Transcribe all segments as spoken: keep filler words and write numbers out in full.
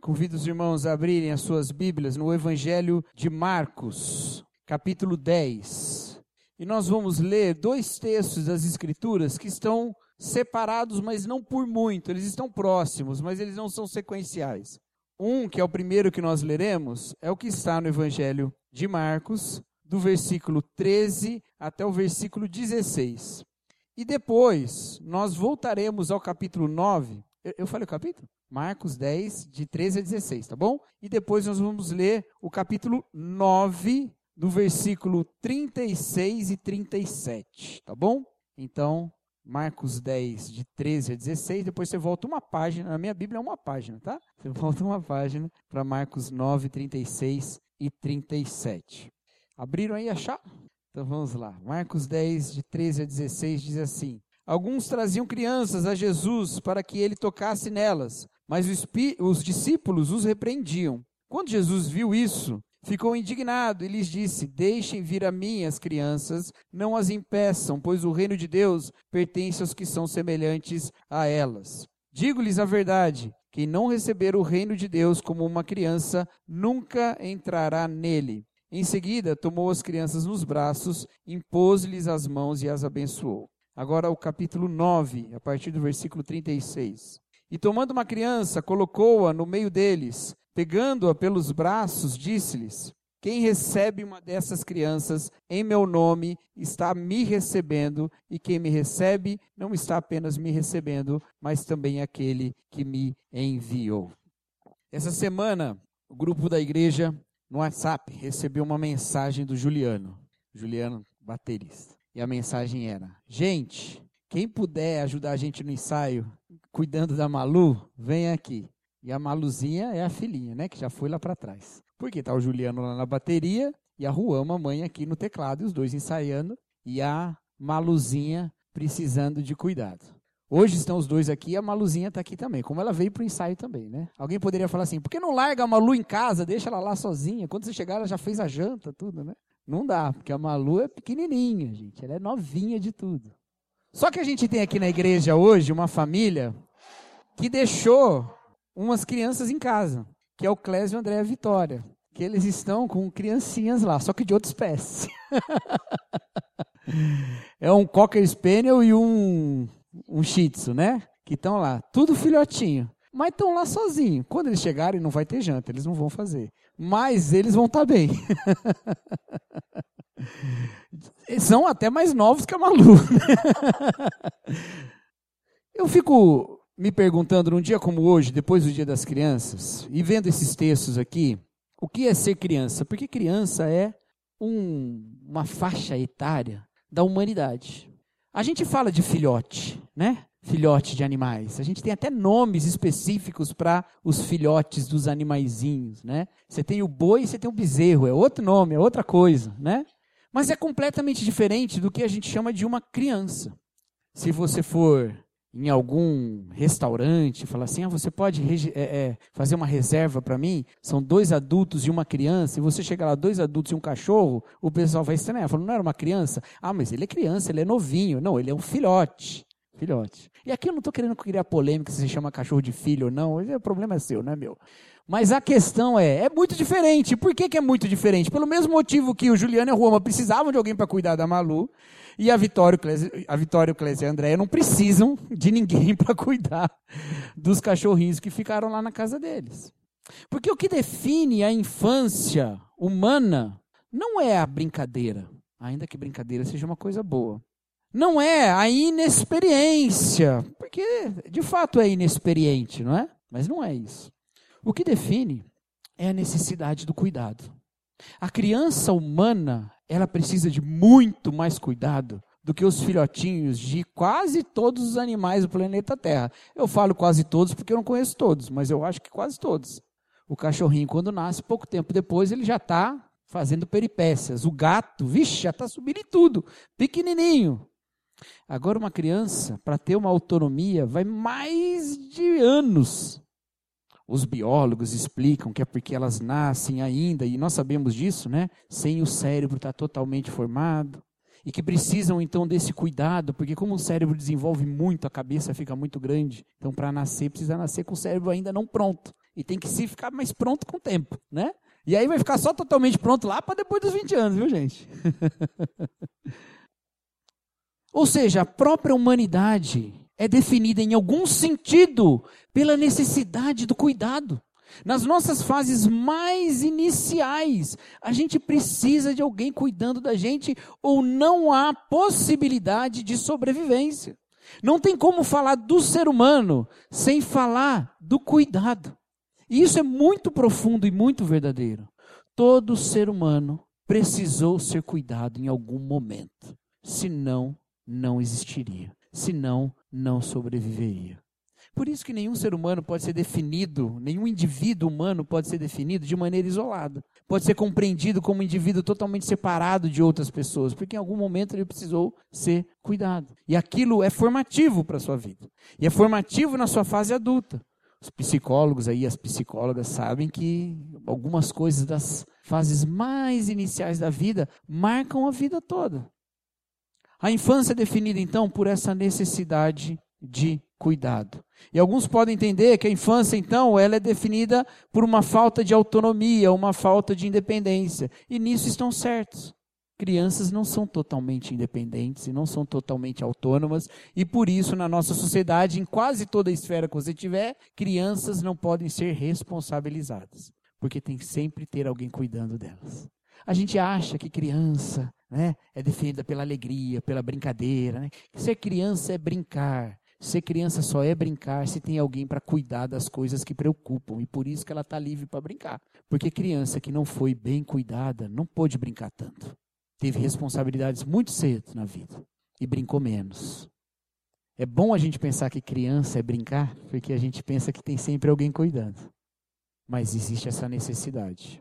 Convido os irmãos a abrirem as suas Bíblias no Evangelho de Marcos, capítulo dez. E nós vamos ler dois textos das Escrituras que estão separados, mas não por muito. Eles estão próximos, mas eles não são sequenciais. Um, que é o primeiro que nós leremos, é o que está no Evangelho de Marcos, do versículo treze até o versículo dezesseis. E depois, nós voltaremos ao capítulo nove. Eu, eu falei o capítulo? Marcos dez, de treze a dezesseis, tá bom? E depois nós vamos ler o capítulo nove, do versículo trinta e seis e trinta e sete, tá bom? Então, Marcos dez, de treze a dezesseis, depois você volta uma página, na minha Bíblia é uma página, tá? Você volta uma página para Marcos nove, trinta e seis e trinta e sete. Abriram aí, acharam? Então vamos lá. Marcos dez, de treze a dezesseis, diz assim: Alguns traziam crianças a Jesus para que ele tocasse nelas, mas os, os discípulos os repreendiam. Quando Jesus viu isso, ficou indignado e lhes disse: Deixem vir a mim as crianças, não as impeçam, pois o reino de Deus pertence aos que são semelhantes a elas. Digo-lhes a verdade, quem não receber o reino de Deus como uma criança, nunca entrará nele. Em seguida, tomou as crianças nos braços, impôs-lhes as mãos e as abençoou. Agora o capítulo nove, a partir do versículo trinta e seis. E tomando uma criança, colocou-a no meio deles, pegando-a pelos braços, disse-lhes: Quem recebe uma dessas crianças em meu nome está me recebendo, e quem me recebe não está apenas me recebendo, mas também aquele que me enviou. Essa semana, o grupo da igreja no WhatsApp recebeu uma mensagem do Juliano, Juliano, baterista. E a mensagem era: Gente, quem puder ajudar a gente no ensaio, cuidando da Malu, vem aqui. E a Maluzinha é a filhinha, né, que já foi lá para trás. Porque está o Juliano lá na bateria e a Juan, mamãe, aqui no teclado, e os dois ensaiando, e a Maluzinha precisando de cuidado. Hoje estão os dois aqui e a Maluzinha está aqui também, como ela veio para o ensaio também, né? Alguém poderia falar assim: por que não larga a Malu em casa, deixa ela lá sozinha? Quando você chegar, ela já fez a janta, tudo, né? Não dá, porque a Malu é pequenininha, gente, ela é novinha de tudo. Só que a gente tem aqui na igreja hoje uma família que deixou umas crianças em casa, que é o Clésio, André e a Vitória, que eles estão com criancinhas lá, só que de outra espécie. É um Cocker Spaniel e um, um Shih Tzu, né? Que estão lá, tudo filhotinho, mas estão lá sozinhos. Quando eles chegarem, não vai ter janta, eles não vão fazer. Mas eles vão estar bem. Eles são até mais novos que a Malu. Eu fico me perguntando, num dia como hoje, depois do Dia das Crianças, e vendo esses textos aqui, o que é ser criança? Porque criança é um, uma faixa etária da humanidade. A gente fala de filhote, né? Filhote de animais. A gente tem até nomes específicos para os filhotes dos animaizinhos, né? Você tem o boi e você tem o bezerro, é outro nome, é outra coisa, né? Mas é completamente diferente do que a gente chama de uma criança. Se você for em algum restaurante, falar assim: ah, você pode é, é, fazer uma reserva para mim? São dois adultos e uma criança, e você chega lá, dois adultos e um cachorro, o pessoal vai estranhar, falando: não era uma criança? Ah, mas ele é criança, ele é novinho. Não, ele é um filhote. Filhote. E aqui eu não estou querendo criar polêmica se você chama cachorro de filho ou não, o problema é seu, não é meu. Mas a questão é, é muito diferente. Por que que é muito diferente? Pelo mesmo motivo que o Juliano e a Roma precisavam de alguém para cuidar da Malu, e a Vitória, a Vitória, o Clésio e a Andréia não precisam de ninguém para cuidar dos cachorrinhos que ficaram lá na casa deles. Porque o que define a infância humana não é a brincadeira, ainda que brincadeira seja uma coisa boa. Não é a inexperiência, porque de fato é inexperiente, não é? Mas não é isso. O que define é a necessidade do cuidado. A criança humana, ela precisa de muito mais cuidado do que os filhotinhos de quase todos os animais do planeta Terra. Eu falo quase todos porque eu não conheço todos, mas eu acho que quase todos. O cachorrinho, quando nasce, pouco tempo depois, ele já está fazendo peripécias. O gato, vixe, já está subindo em tudo, pequenininho. Agora uma criança, para ter uma autonomia, vai mais de anos. Os biólogos explicam que é porque elas nascem ainda, e nós sabemos disso, né? Sem o cérebro estar totalmente formado. E que precisam então desse cuidado, porque como o cérebro desenvolve muito, a cabeça fica muito grande. Então para nascer, precisa nascer com o cérebro ainda não pronto. e tem que se ficar mais pronto com o tempo, né? E aí vai ficar só totalmente pronto lá para depois dos vinte anos, viu, gente? Ou seja, a própria humanidade é definida em algum sentido pela necessidade do cuidado. Nas nossas fases mais iniciais, a gente precisa de alguém cuidando da gente ou não há possibilidade de sobrevivência. Não tem como falar do ser humano sem falar do cuidado. E isso é muito profundo e muito verdadeiro. Todo ser humano precisou ser cuidado em algum momento. Senão, não existiria. Senão, não sobreviveria. Por isso que nenhum ser humano pode ser definido, nenhum indivíduo humano pode ser definido de maneira isolada. Pode ser compreendido como um indivíduo totalmente separado de outras pessoas, porque em algum momento ele precisou ser cuidado. E aquilo é formativo para a sua vida. E é formativo na sua fase adulta. Os psicólogos aí, as psicólogas sabem que algumas coisas das fases mais iniciais da vida marcam a vida toda. A infância é definida então por essa necessidade de cuidado. E alguns podem entender que a infância, então, ela é definida por uma falta de autonomia, uma falta de independência. E nisso estão certos. Crianças não são totalmente independentes e não são totalmente autônomas. E por isso, na nossa sociedade, em quase toda a esfera que você tiver, crianças não podem ser responsabilizadas. Porque tem que sempre ter alguém cuidando delas. A gente acha que criança, né, é definida pela alegria, pela brincadeira. Né? Ser criança é brincar. Ser criança só é brincar se tem alguém para cuidar das coisas que preocupam. E por isso que ela está livre para brincar. Porque criança que não foi bem cuidada não pôde brincar tanto. Teve responsabilidades muito cedo na vida. E brincou menos. É bom a gente pensar que criança é brincar, porque a gente pensa que tem sempre alguém cuidando. Mas existe essa necessidade.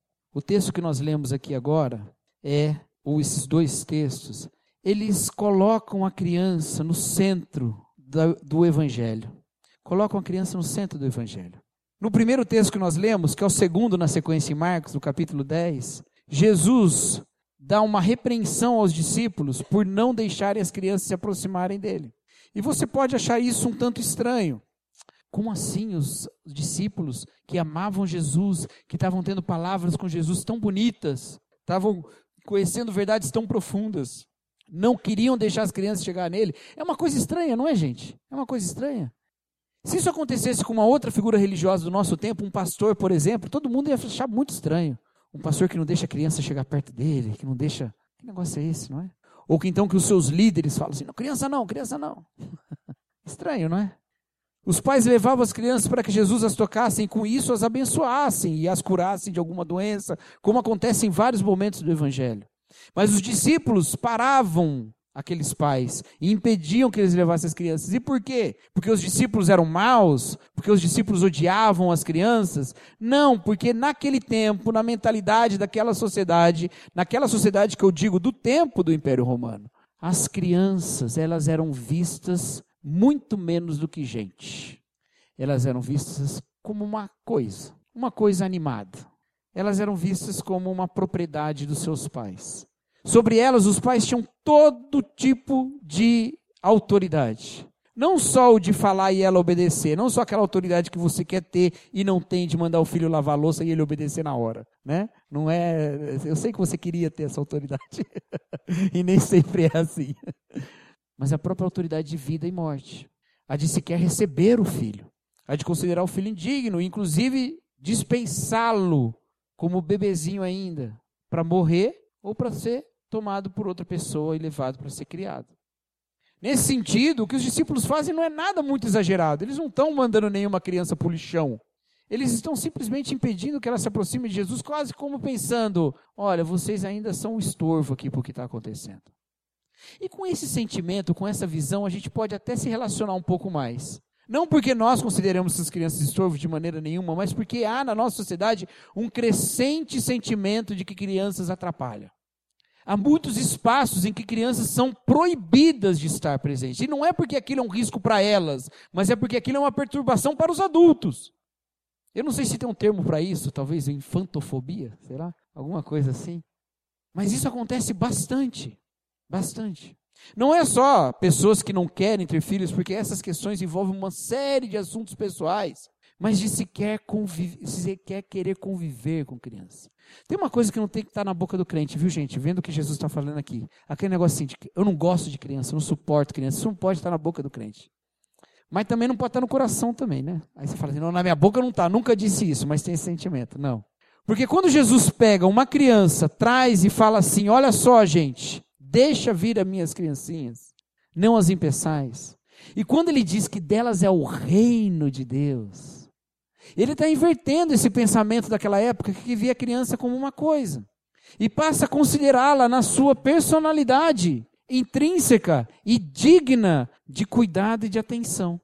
O texto que nós lemos aqui agora é, ou esses dois textos, eles colocam a criança no centro do Evangelho. Colocam a criança no centro do Evangelho. No primeiro texto que nós lemos, que é o segundo na sequência em Marcos, no capítulo dez, Jesus dá uma repreensão aos discípulos por não deixarem as crianças se aproximarem dele. E você pode achar isso um tanto estranho. Como assim os discípulos que amavam Jesus, que estavam tendo palavras com Jesus tão bonitas, estavam conhecendo verdades tão profundas, não queriam deixar as crianças chegar nele? É uma coisa estranha, não é, gente? É uma coisa estranha. Se isso acontecesse com uma outra figura religiosa do nosso tempo, um pastor, por exemplo, todo mundo ia achar muito estranho. Um pastor que não deixa a criança chegar perto dele, que não deixa... Que negócio é esse, não é? Ou que então que os seus líderes falam assim, não, criança não, criança não. Estranho, não é? Os pais levavam as crianças para que Jesus as tocasse e com isso as abençoassem e as curassem de alguma doença, como acontece em vários momentos do Evangelho. Mas os discípulos paravam aqueles pais e impediam que eles levassem as crianças. E por quê? Porque os discípulos eram maus? Porque os discípulos odiavam as crianças? Não, porque naquele tempo, na mentalidade daquela sociedade, naquela sociedade que eu digo do tempo do Império Romano, as crianças, elas eram vistas muito menos do que gente. Elas eram vistas como uma coisa, uma coisa animada. Elas eram vistas como uma propriedade dos seus pais. Sobre elas, os pais tinham todo tipo de autoridade. Não só o de falar e ela obedecer, não só aquela autoridade que você quer ter e não tem de mandar o filho lavar a louça e ele obedecer na hora, né? Não é, eu sei que você queria ter essa autoridade e nem sempre é assim. Mas a própria autoridade de vida e morte, a de sequer receber o filho, a de considerar o filho indigno, inclusive dispensá-lo como bebezinho ainda, para morrer ou para ser tomado por outra pessoa e levado para ser criado. Nesse sentido, o que os discípulos fazem não é nada muito exagerado. Eles não estão mandando nenhuma criança para o lixão. Eles estão simplesmente impedindo que ela se aproxime de Jesus, quase como pensando, olha, vocês ainda são um estorvo aqui para o que está acontecendo. E com esse sentimento, com essa visão, a gente pode até se relacionar um pouco mais. Não porque nós consideramos essas crianças estorvo de maneira nenhuma, mas porque há na nossa sociedade um crescente sentimento de que crianças atrapalham. Há muitos espaços em que crianças são proibidas de estar presentes. E não é porque aquilo é um risco para elas, mas é porque aquilo é uma perturbação para os adultos. Eu não sei se tem um termo para isso, talvez infantofobia, será? Alguma coisa assim. Mas isso acontece bastante, bastante. Não é só pessoas que não querem ter filhos, porque essas questões envolvem uma série de assuntos pessoais. mas de sequer, convive, sequer querer conviver com criança. Tem uma coisa que não tem que estar na boca do crente, viu, gente? Vendo o que Jesus está falando aqui. Aquele negócio assim, de, eu não gosto de criança, eu não suporto criança. Isso não pode estar na boca do crente. Mas também não pode estar no coração também, né? Aí você fala assim, não, na minha boca não está, nunca disse isso, mas tem esse sentimento. Não. Porque quando Jesus pega uma criança, traz e fala assim, olha só, gente, deixa vir as minhas criancinhas, não as impeçais. E quando ele diz que delas é o reino de Deus, ele está invertendo esse pensamento daquela época que via a criança como uma coisa. E passa a considerá-la na sua personalidade intrínseca e digna de cuidado e de atenção.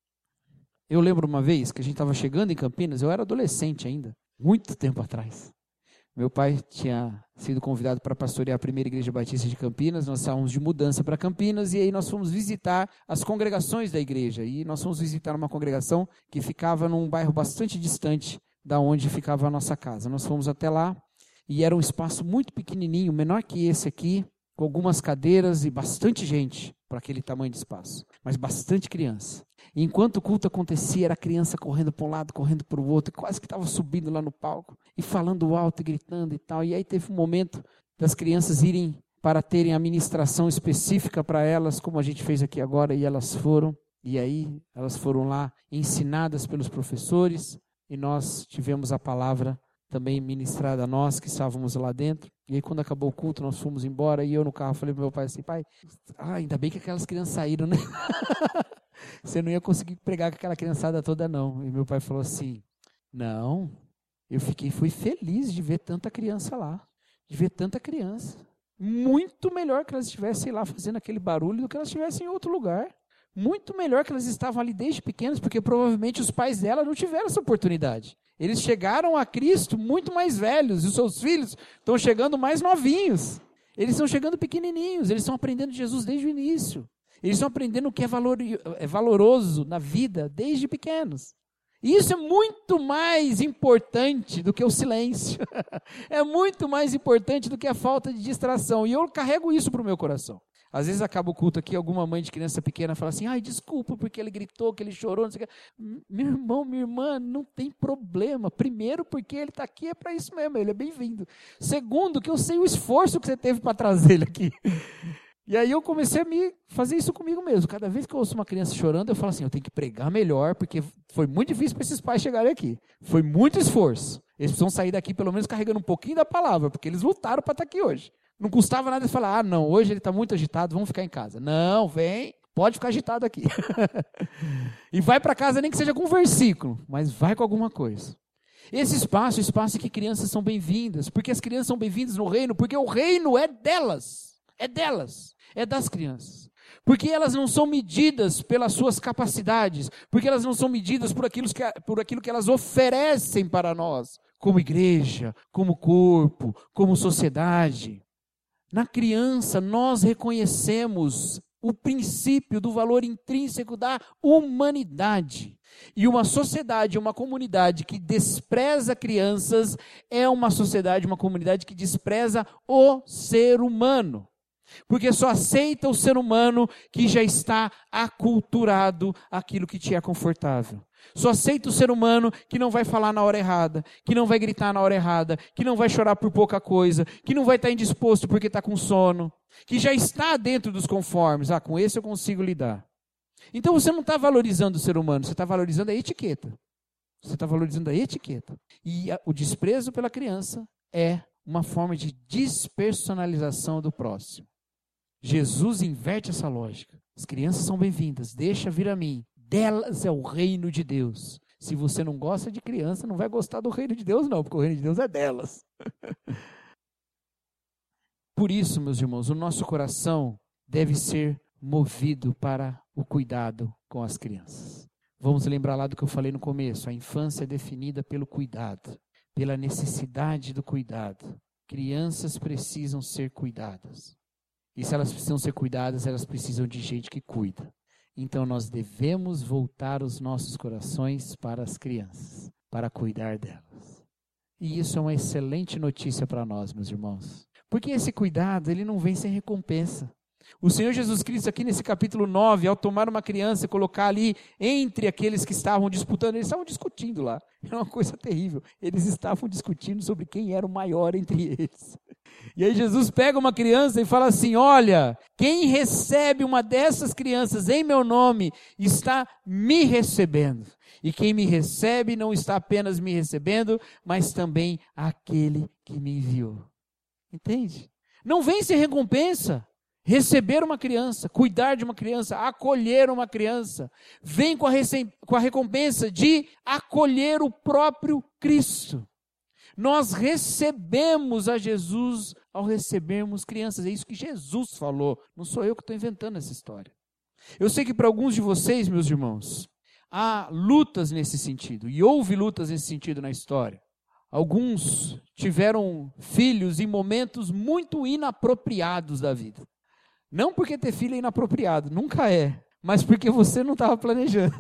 Eu lembro uma vez que a gente estava chegando em Campinas, eu era adolescente ainda, muito tempo atrás. Meu pai tinha sido convidado para pastorear a primeira igreja batista de Campinas, nós estávamos de mudança para Campinas, e aí nós fomos visitar as congregações da igreja, e nós fomos visitar uma congregação que ficava num bairro bastante distante da onde ficava a nossa casa. Nós fomos até lá, e era um espaço muito pequenininho, menor que esse aqui, com algumas cadeiras e bastante gente para aquele tamanho de espaço, mas bastante criança. E enquanto o culto acontecia, era a criança correndo para um lado, correndo para o outro, quase que estava subindo lá no palco, e falando alto e gritando e tal. E aí teve um momento das crianças irem para terem a ministração específica para elas, como a gente fez aqui agora, e elas foram. E aí elas foram lá ensinadas pelos professores, e nós tivemos a palavra também ministrada a nós, que estávamos lá dentro. E aí quando acabou o culto, nós fomos embora, e eu no carro falei para meu pai assim, pai, ah, ainda bem que aquelas crianças saíram, né? Você não ia conseguir pregar com aquela criançada toda, não. E meu pai falou assim, não, eu fiquei, fui feliz de ver tanta criança lá, de ver tanta criança. Muito melhor que elas estivessem lá fazendo aquele barulho do que elas estivessem em outro lugar. Muito melhor que elas estavam ali desde pequenas, porque provavelmente os pais dela não tiveram essa oportunidade. Eles chegaram a Cristo muito mais velhos, e os seus filhos estão chegando mais novinhos. Eles estão chegando pequenininhos, eles estão aprendendo de Jesus desde o início. Eles estão aprendendo o que é, valor, é valoroso na vida desde pequenos. E isso é muito mais importante do que o silêncio. É muito mais importante do que a falta de distração. E eu carrego isso para o meu coração. Às vezes acaba o culto aqui, alguma mãe de criança pequena fala assim, ai, desculpa, porque ele gritou, que ele chorou, não sei o que. Meu irmão, minha irmã, não tem problema. Primeiro, porque ele está aqui, é para isso mesmo, ele é bem-vindo. Segundo, que eu sei o esforço que você teve para trazer ele aqui. E aí eu comecei a me fazer isso comigo mesmo. Cada vez que eu ouço uma criança chorando, eu falo assim, eu tenho que pregar melhor, porque foi muito difícil para esses pais chegarem aqui. Foi muito esforço. Eles precisam sair daqui pelo menos carregando um pouquinho da palavra, porque eles lutaram para estar aqui hoje. Não custava nada eles falar, ah, não, hoje ele está muito agitado, vamos ficar em casa. Não, vem, pode ficar agitado aqui. E vai para casa nem que seja com um versículo, mas vai com alguma coisa. Esse espaço é o espaço em que crianças são bem-vindas, porque as crianças são bem-vindas no reino, porque o reino é delas, é delas, é das crianças. Porque elas não são medidas pelas suas capacidades, porque elas não são medidas por aquilo que, por aquilo que elas oferecem para nós, como igreja, como corpo, como sociedade. Na criança, nós reconhecemos o princípio do valor intrínseco da humanidade. E uma sociedade, uma comunidade que despreza crianças é uma sociedade, uma comunidade que despreza o ser humano. Porque só aceita o ser humano que já está aculturado àquilo que te é confortável. Só aceita o ser humano que não vai falar na hora errada, que não vai gritar na hora errada, que não vai chorar por pouca coisa, que não vai estar indisposto porque está com sono, que já está dentro dos conformes. Ah, com esse eu consigo lidar. Então você não está valorizando o ser humano, você está valorizando a etiqueta. Você está valorizando a etiqueta. E a, o desprezo pela criança é uma forma de despersonalização do próximo. Jesus inverte essa lógica. As crianças são bem-vindas, deixa vir a mim. Delas é o reino de Deus. Se você não gosta de criança, não vai gostar do reino de Deus não, porque o reino de Deus é delas. Por isso, meus irmãos, o nosso coração deve ser movido para o cuidado com as crianças. Vamos lembrar lá do que eu falei no começo. A infância é definida pelo cuidado, pela necessidade do cuidado. Crianças precisam ser cuidadas. E se elas precisam ser cuidadas, elas precisam de gente que cuida. Então nós devemos voltar os nossos corações para as crianças, para cuidar delas. E isso é uma excelente notícia para nós, meus irmãos. Porque esse cuidado, ele não vem sem recompensa. O Senhor Jesus Cristo aqui nesse capítulo nove, ao tomar uma criança e colocar ali entre aqueles que estavam disputando, eles estavam discutindo lá, era uma coisa terrível, eles estavam discutindo sobre quem era o maior entre eles. E aí Jesus pega uma criança e fala assim, olha, quem recebe uma dessas crianças em meu nome, está me recebendo. E quem me recebe não está apenas me recebendo, mas também aquele que me enviou. Entende? Não vem sem recompensa. Receber uma criança, cuidar de uma criança, acolher uma criança, vem com a, rece- com a recompensa de acolher o próprio Cristo. Nós recebemos a Jesus ao recebermos crianças, é isso que Jesus falou, não sou eu que estou inventando essa história. Eu sei que para alguns de vocês, meus irmãos, há lutas nesse sentido, e houve lutas nesse sentido na história. Alguns tiveram filhos em momentos muito inapropriados da vida. Não porque ter filho é inapropriado, nunca é, mas porque você não estava planejando.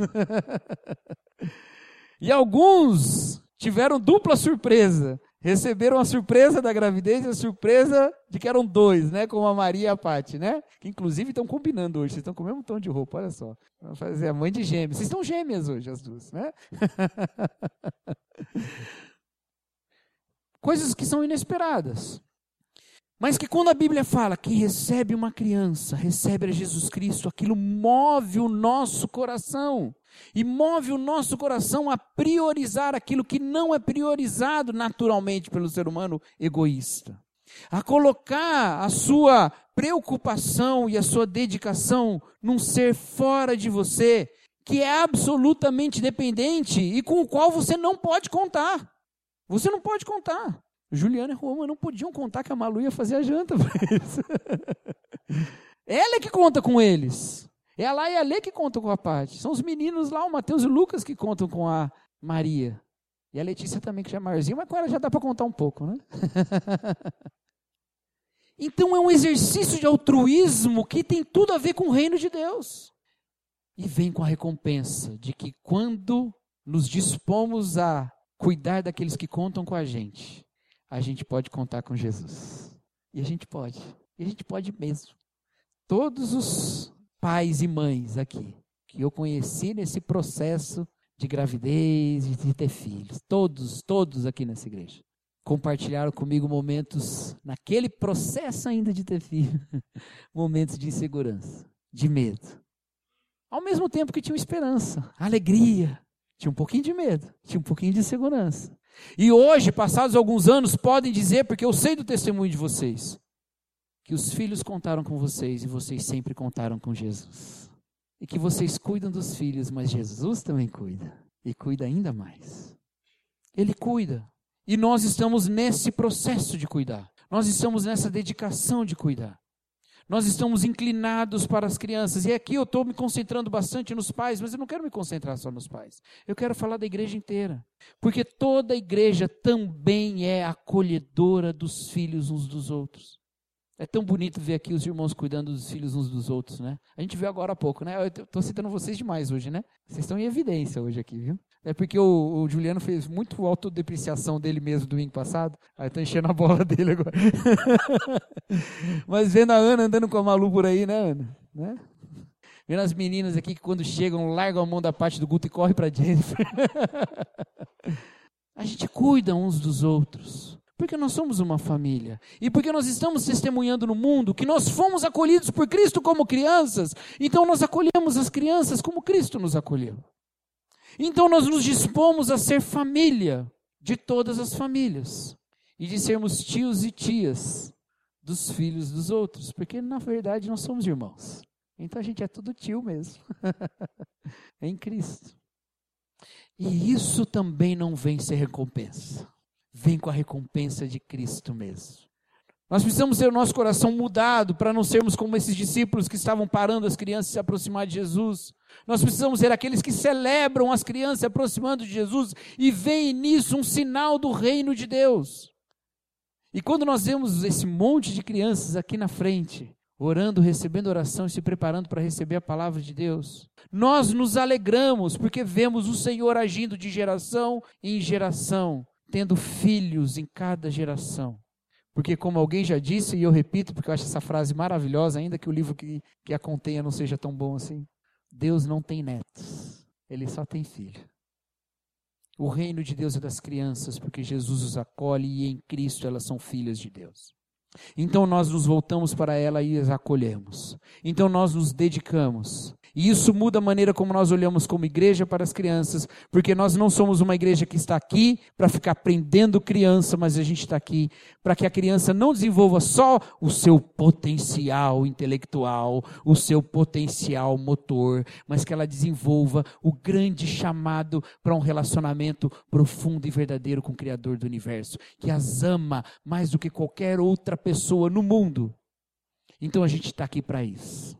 E alguns tiveram dupla surpresa, receberam a surpresa da gravidez e a surpresa de que eram dois, né, como a Maria e a Paty, né, que inclusive estão combinando hoje, vocês estão com o mesmo tom de roupa, olha só, vamos fazer a mãe de gêmeos, vocês estão gêmeas hoje as duas, né? Coisas que são inesperadas. Mas que quando a Bíblia fala que recebe uma criança, recebe a Jesus Cristo, aquilo move o nosso coração. E move o nosso coração a priorizar aquilo que não é priorizado naturalmente pelo ser humano egoísta. A colocar a sua preocupação e a sua dedicação num ser fora de você, que é absolutamente dependente e com o qual você não pode contar. Você não pode contar. Juliana e Roma não podiam contar que a Malu ia fazer a janta para eles. Ela é que conta com eles. É a Lá e a Lê que contam com a Paty. São os meninos lá, o Mateus e o Lucas, que contam com a Maria. E a Letícia também, que já é maiorzinha, mas com ela já dá para contar um pouco, né? Então é um exercício de altruísmo que tem tudo a ver com o reino de Deus. E vem com a recompensa de que quando nos dispomos a cuidar daqueles que contam com a gente, a gente pode contar com Jesus. E a gente pode. E a gente pode mesmo. Todos os pais e mães aqui, que eu conheci nesse processo de gravidez, de ter filhos, todos, todos aqui nessa igreja, compartilharam comigo momentos, naquele processo ainda de ter filho, momentos de insegurança, de medo. Ao mesmo tempo que tinham esperança, alegria, tinha um pouquinho de medo, tinha um pouquinho de insegurança. E hoje, passados alguns anos, podem dizer, porque eu sei do testemunho de vocês, que os filhos contaram com vocês e vocês sempre contaram com Jesus. E que vocês cuidam dos filhos, mas Jesus também cuida. E cuida ainda mais. Ele cuida. E nós estamos nesse processo de cuidar. Nós estamos nessa dedicação de cuidar. Nós estamos inclinados para as crianças. E aqui eu estou me concentrando bastante nos pais, mas eu não quero me concentrar só nos pais. Eu quero falar da igreja inteira. Porque toda a igreja também é acolhedora dos filhos uns dos outros. É tão bonito ver aqui os irmãos cuidando dos filhos uns dos outros, né? A gente viu agora há pouco, né? Eu estou citando vocês demais hoje, né? Vocês estão em evidência hoje aqui, viu? É porque o, o Juliano fez muito autodepreciação dele mesmo domingo passado. Aí está enchendo a bola dele agora. Mas vendo a Ana andando com a Malu por aí, né, Ana? Né? Vendo as meninas aqui que quando chegam, largam a mão da parte do Guto e correm para Jennifer. A gente cuida uns dos outros. Porque nós somos uma família. E porque nós estamos testemunhando no mundo que nós fomos acolhidos por Cristo como crianças. Então nós acolhemos as crianças como Cristo nos acolheu. Então nós nos dispomos a ser família de todas as famílias. E de sermos tios e tias dos filhos dos outros. Porque na verdade nós somos irmãos. Então a gente é tudo tio mesmo. Em Cristo. E isso também não vem ser recompensa. Vem com a recompensa de Cristo mesmo. Nós precisamos ter o nosso coração mudado para não sermos como esses discípulos que estavam parando as crianças se aproximar de Jesus. Nós precisamos ser aqueles que celebram as crianças se aproximando de Jesus e veem nisso um sinal do reino de Deus. E quando nós vemos esse monte de crianças aqui na frente, orando, recebendo oração e se preparando para receber a palavra de Deus, nós nos alegramos porque vemos o Senhor agindo de geração em geração, tendo filhos em cada geração, Porque como alguém já disse, e eu repito, porque eu acho essa frase maravilhosa, ainda que o livro que, que a contenha não seja tão bom assim, Deus não tem netos, Ele só tem filho. O reino de Deus é das crianças, porque Jesus os acolhe e em Cristo elas são filhas de Deus. Então nós nos voltamos para ela e as acolhemos. Então nós nos dedicamos. E isso muda a maneira como nós olhamos como igreja para as crianças, porque nós não somos uma igreja que está aqui para ficar prendendo criança, mas a gente está aqui para que a criança não desenvolva só o seu potencial intelectual, o seu potencial motor, mas que ela desenvolva o grande chamado para um relacionamento profundo e verdadeiro com o Criador do universo, que as ama mais do que qualquer outra pessoa no mundo. Então a gente está aqui para isso.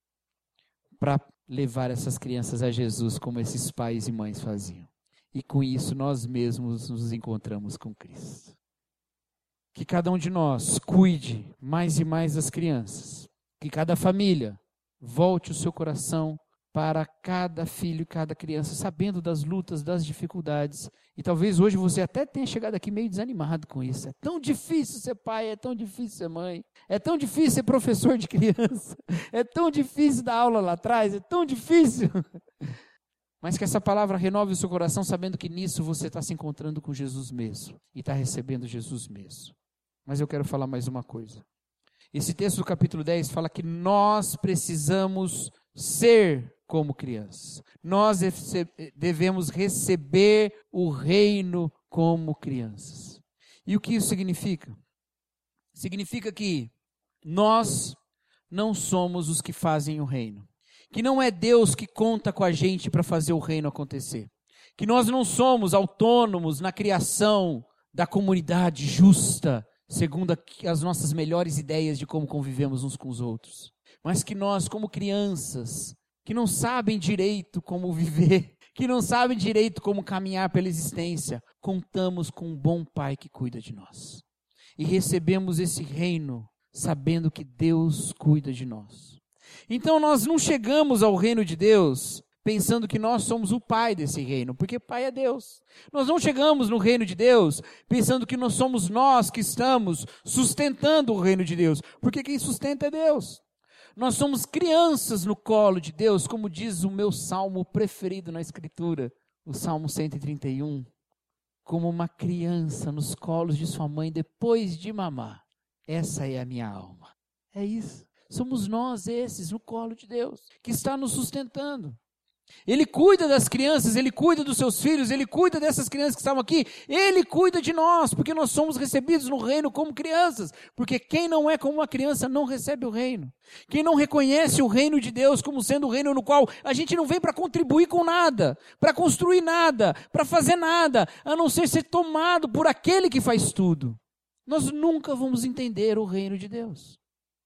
Para levar essas crianças a Jesus, como esses pais e mães faziam. E com isso nós mesmos nos encontramos com Cristo. Que cada um de nós cuide mais e mais das crianças. Que cada família volte o seu coração para cada filho e cada criança, sabendo das lutas, das dificuldades. E talvez hoje você até tenha chegado aqui meio desanimado com isso. É tão difícil ser pai, é tão difícil ser mãe, é tão difícil ser professor de criança, é tão difícil dar aula lá atrás, é tão difícil. Mas que essa palavra renove o seu coração, sabendo que nisso você está se encontrando com Jesus mesmo e está recebendo Jesus mesmo. Mas eu quero falar mais uma coisa. Esse texto do capítulo dez fala que nós precisamos ser como crianças. Nós devemos receber o reino como crianças. E o que isso significa? Significa que nós não somos os que fazem o reino. Que não é Deus que conta com a gente para fazer o reino acontecer. Que nós não somos autônomos na criação da comunidade justa, segundo as nossas melhores ideias de como convivemos uns com os outros. Mas que nós, como crianças, que não sabem direito como viver, que não sabem direito como caminhar pela existência, contamos com um bom Pai que cuida de nós. E recebemos esse reino sabendo que Deus cuida de nós. Então nós não chegamos ao reino de Deus pensando que nós somos o pai desse reino, porque pai é Deus. Nós não chegamos no reino de Deus pensando que nós somos nós que estamos sustentando o reino de Deus, porque quem sustenta é Deus. Nós somos crianças no colo de Deus, como diz o meu salmo preferido na Escritura, o Salmo cento e trinta e um. Como uma criança nos colos de sua mãe depois de mamar. Essa é a minha alma. É isso. Somos nós esses no colo de Deus, que está nos sustentando. Ele cuida das crianças, Ele cuida dos seus filhos, Ele cuida dessas crianças que estavam aqui, Ele cuida de nós, porque nós somos recebidos no reino como crianças, porque quem não é como uma criança não recebe o reino. Quem não reconhece o reino de Deus como sendo o reino no qual a gente não vem para contribuir com nada, para construir nada, para fazer nada, a não ser ser tomado por aquele que faz tudo, nós nunca vamos entender o reino de Deus.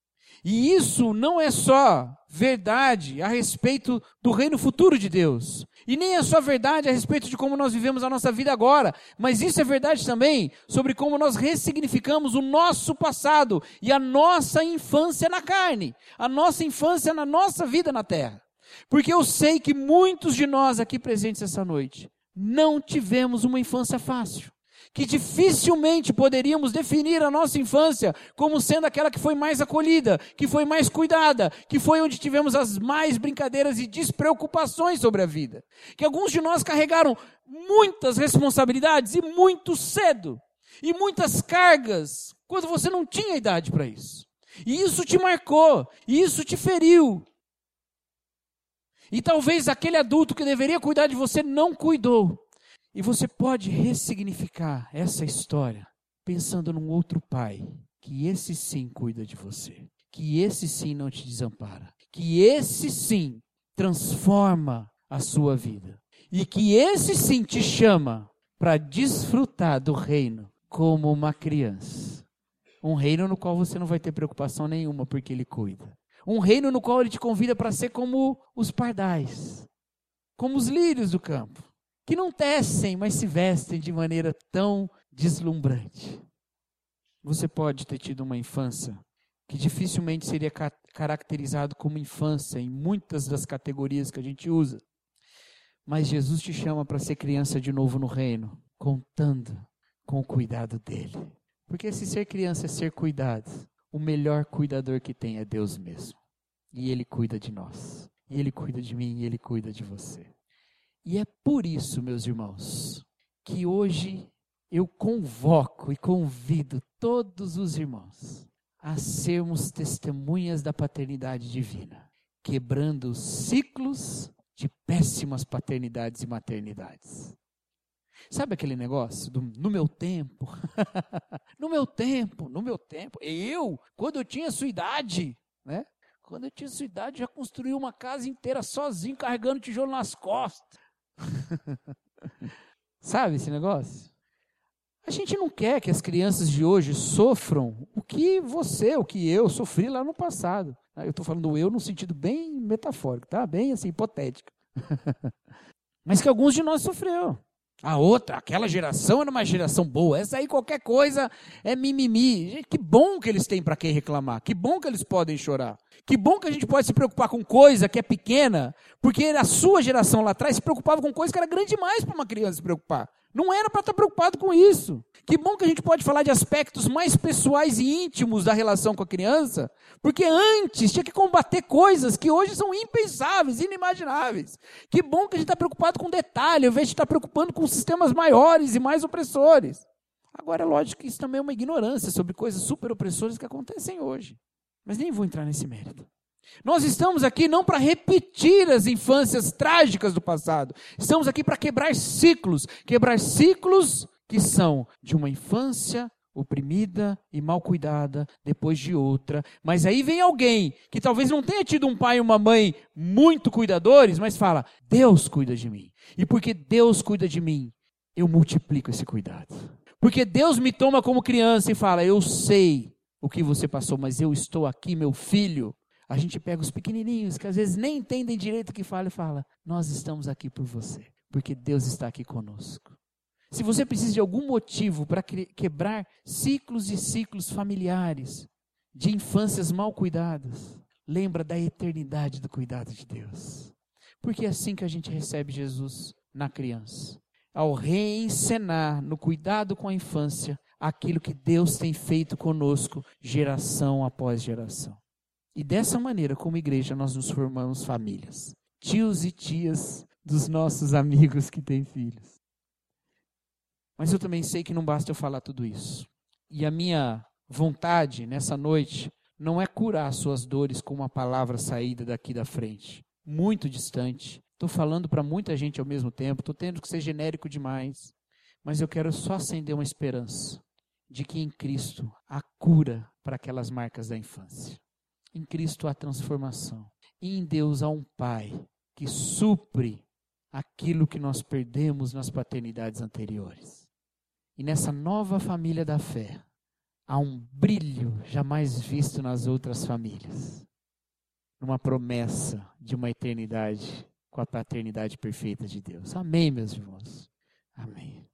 E isso não é só verdade a respeito do reino futuro de Deus. E nem é só verdade a respeito de como nós vivemos a nossa vida agora. Mas isso é verdade também sobre como nós ressignificamos o nosso passado e a nossa infância na carne. A nossa infância na nossa vida na terra. Porque eu sei que muitos de nós aqui presentes essa noite não tivemos uma infância fácil. Que dificilmente poderíamos definir a nossa infância como sendo aquela que foi mais acolhida, que foi mais cuidada, que foi onde tivemos as mais brincadeiras e despreocupações sobre a vida. Que alguns de nós carregaram muitas responsabilidades e muito cedo, e muitas cargas, quando você não tinha idade para isso. E isso te marcou, e isso te feriu. E talvez aquele adulto que deveria cuidar de você não cuidou. E você pode ressignificar essa história pensando num outro pai, que esse sim cuida de você, que esse sim não te desampara, que esse sim transforma a sua vida e que esse sim te chama para desfrutar do reino como uma criança. Um reino no qual você não vai ter preocupação nenhuma porque ele cuida. Um reino no qual ele te convida para ser como os pardais, como os lírios do campo. Que não tecem, mas se vestem de maneira tão deslumbrante. Você pode ter tido uma infância que dificilmente seria ca- caracterizado como infância em muitas das categorias que a gente usa. Mas Jesus te chama para ser criança de novo no reino, contando com o cuidado dele, Porque se ser criança é ser cuidado, o melhor cuidador que tem é Deus mesmo. E Ele cuida de nós. E Ele cuida de mim, e Ele cuida de você. E é por isso, meus irmãos, que hoje eu convoco e convido todos os irmãos a sermos testemunhas da paternidade divina, quebrando os ciclos de péssimas paternidades e maternidades. Sabe aquele negócio do no meu tempo? no meu tempo, no meu tempo. Eu, quando eu tinha sua idade, né? Quando eu tinha sua idade, já construí uma casa inteira sozinho, carregando tijolo nas costas. Sabe esse negócio? A gente não quer que as crianças de hoje sofram o que você, o que eu sofri lá no passado. Eu estou falando eu no sentido bem metafórico, tá? Bem assim, hipotético. Mas que alguns de nós sofreu. A outra, aquela geração era uma geração boa. Essa aí qualquer coisa é mimimi. Gente, que bom que eles têm para quem reclamar. Que bom que eles podem chorar. Que bom que a gente pode se preocupar com coisa que é pequena, porque a sua geração lá atrás se preocupava com coisa que era grande demais para uma criança se preocupar. Não era para estar preocupado com isso. Que bom que a gente pode falar de aspectos mais pessoais e íntimos da relação com a criança, porque antes tinha que combater coisas que hoje são impensáveis, inimagináveis. Que bom que a gente está preocupado com detalhe, ao invés de estar preocupando com sistemas maiores e mais opressores. Agora é lógico que isso também é uma ignorância sobre coisas super opressoras que acontecem hoje. Mas nem vou entrar nesse mérito. Nós estamos aqui não para repetir as infâncias trágicas do passado. Estamos aqui para quebrar ciclos. Quebrar ciclos que são de uma infância oprimida e mal cuidada, depois de outra. Mas aí vem alguém que talvez não tenha tido um pai e uma mãe muito cuidadores, mas fala, Deus cuida de mim. E porque Deus cuida de mim, eu multiplico esse cuidado. Porque Deus me toma como criança e fala, eu sei o que você passou, mas eu estou aqui, meu filho. A gente pega os pequenininhos, que às vezes nem entendem direito o que fala, e fala, nós estamos aqui por você, porque Deus está aqui conosco. Se você precisa de algum motivo para quebrar ciclos e ciclos familiares, de infâncias mal cuidadas, lembra da eternidade do cuidado de Deus. Porque é assim que a gente recebe Jesus na criança. Ao reencenar no cuidado com a infância, aquilo que Deus tem feito conosco, geração após geração. E dessa maneira, como igreja, nós nos formamos famílias. Tios e tias dos nossos amigos que têm filhos. Mas eu também sei que não basta eu falar tudo isso. E a minha vontade nessa noite não é curar suas dores com uma palavra saída daqui da frente. Muito distante. Estou falando para muita gente ao mesmo tempo. Estou tendo que ser genérico demais. Mas eu quero só acender uma esperança de que em Cristo há cura para aquelas marcas da infância. Em Cristo há transformação. E em Deus há um Pai que supre aquilo que nós perdemos nas paternidades anteriores. E nessa nova família da fé, há um brilho jamais visto nas outras famílias. Numa promessa de uma eternidade com a paternidade perfeita de Deus. Amém, meus irmãos? Amém.